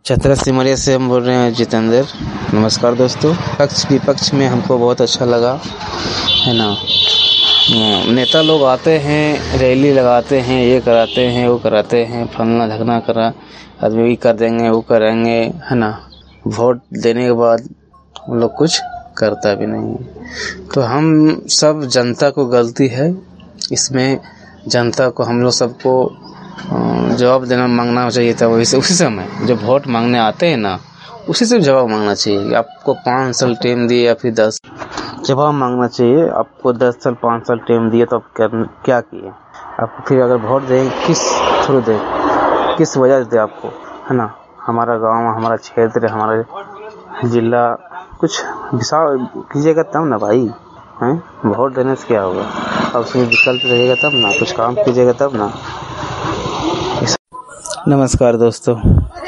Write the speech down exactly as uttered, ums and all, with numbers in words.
चतरा सिमरिया से हम बोल रहे हैं जितेंद्र। नमस्कार दोस्तों। पक्ष विपक्ष में हमको बहुत अच्छा लगा है ना। नेता लोग आते हैं, रैली लगाते हैं, ये कराते हैं, वो कराते हैं, फलना झगना करा आदमी कर देंगे, वो करेंगे है ना। वोट देने के बाद उन लोग कुछ करता भी नहीं। तो हम सब जनता को गलती है इसमें। जनता को हम लोग सबको जवाब देना मांगना चाहिए था। वही से उसी समय जब वोट मांगने आते हैं ना, उसी से जवाब मांगना चाहिए। आपको पाँच साल टाइम दिए या फिर दस, जवाब मांगना चाहिए। आपको दस साल पाँच साल टाइम दिए तो आप क्या किए? आपको फिर अगर वोट दें किस थ्रू दे, किस वजह से दे आपको, है ना। हमारा गांव, हमारा क्षेत्र, हमारा जिला कुछ हिसाब कीजिएगा तब ना भाई हैं। वोट देने से क्या होगा? अब उसमें विकल्प रहेगा तब ना, कुछ काम कीजिएगा तब ना। नमस्कार दोस्तों।